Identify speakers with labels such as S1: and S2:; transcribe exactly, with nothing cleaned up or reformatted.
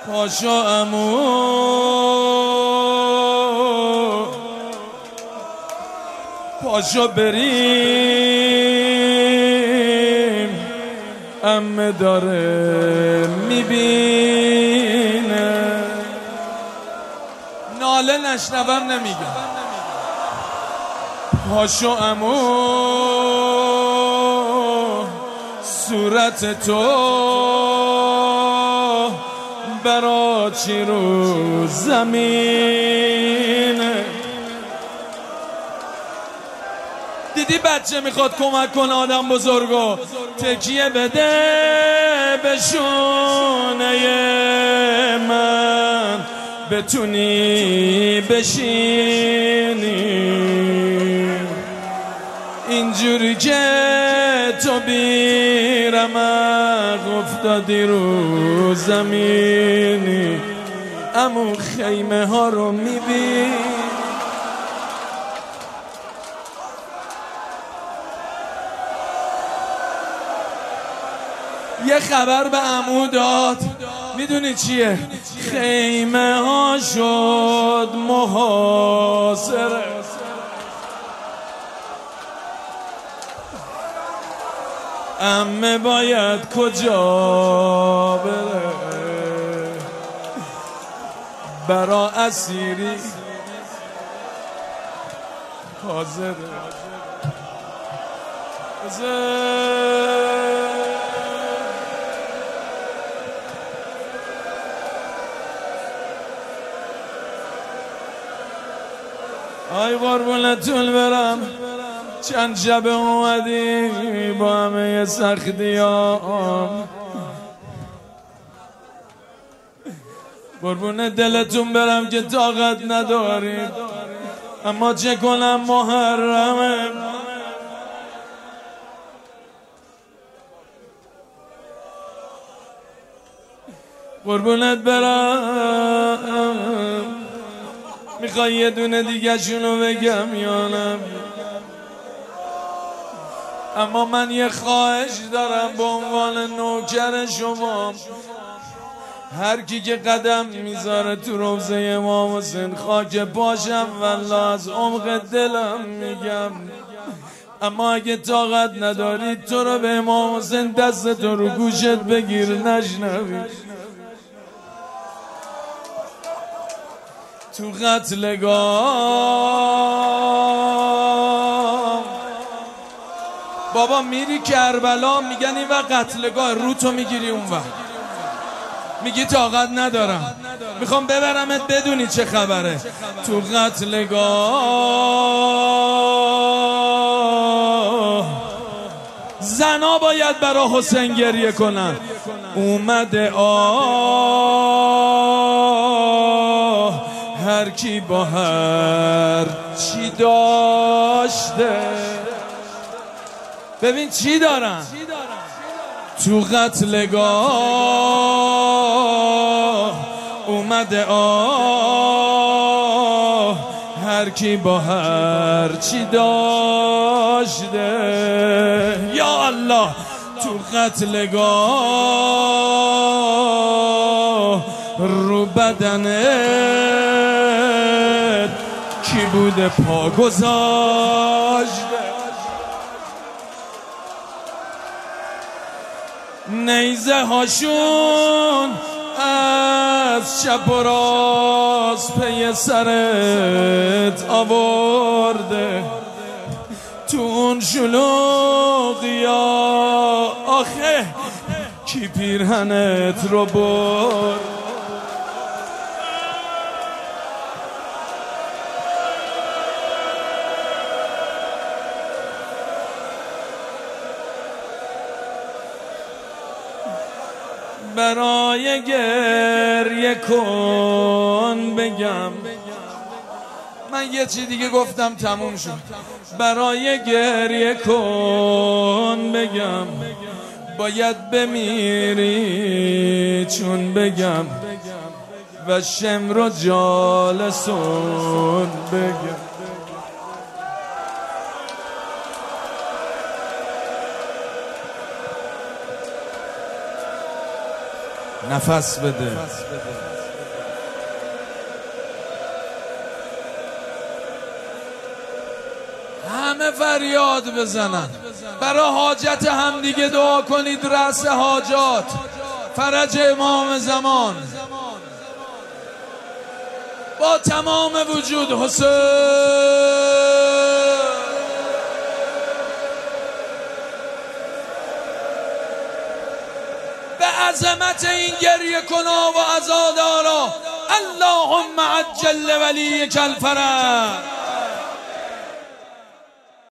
S1: پاشو عمو پاشو بریم، عمه داره میبینه. ناله نشنوم نمیگم. پاشو عمو صورت تو برا چی رو زمینه. دیدی بچه میخواد کمک کنه آدم بزرگو، تکیه بده به شونه من بتونی بشینی. اینجوری که تو بی رمق افتادی رو زمینی، عمو خیمه ها رو میبینی. یه خبر به عمو داد، میدونی چیه؟ خیمه ها شد محاصره. عمه باید کجا بره؟ برا اسیری حاضره. آی قربونتون برم، چند شب اومدی با همه سختی ها، قربون دلتون برم که طاقت ندارید، اما چه کنم محرمه. قربونت برم، میخوای یه دونه دیگه شونو بگم یا نه؟ اما من یه خواهش دارم به عنوان نوکر شما، هر کی که قدم میذاره تو روضه امام حسین خاک پاشم والله از عمق دلم میگم. اما اگه طاقت نداری تو رو به امام حسین دست تو رو گوشت بگیر نشنوی. تو قتلگاه بابا میری کربلا، میگن این وقت قتلگاه، رو تو میگیری اون وقت میگی طاقت ندارم، میخوام ببرمت بدونی چه خبره. تو قتلگاه زنا باید برا حسین گریه کنن. اومده آه هر کی با هر چی داشته. ببین چی دارن تو قتلگاه، اومده آه هر کی با هر چی داشته. یا الله تو قتلگاه رو بدنت کی بوده پا گذاشته. نیزه هاشون از چپ و راست پی سرت آورده. تو اون شلوغی ها آخه کی پیرهنت رو برد. برای گریه کن بگم، من یه چی دیگه گفتم تموم شد. برای گریه کن بگم، باید بمیری چون بگم، و شمر و جالسون بگم. نفس بده. همه فریاد بزنن، برای حاجت همدیگه دعا کنید. رأس حاجات فرج امام زمان با تمام وجود. حسین به عظمت این گریه کنا و عزادارا. اللهم عجل ولیک الفرج.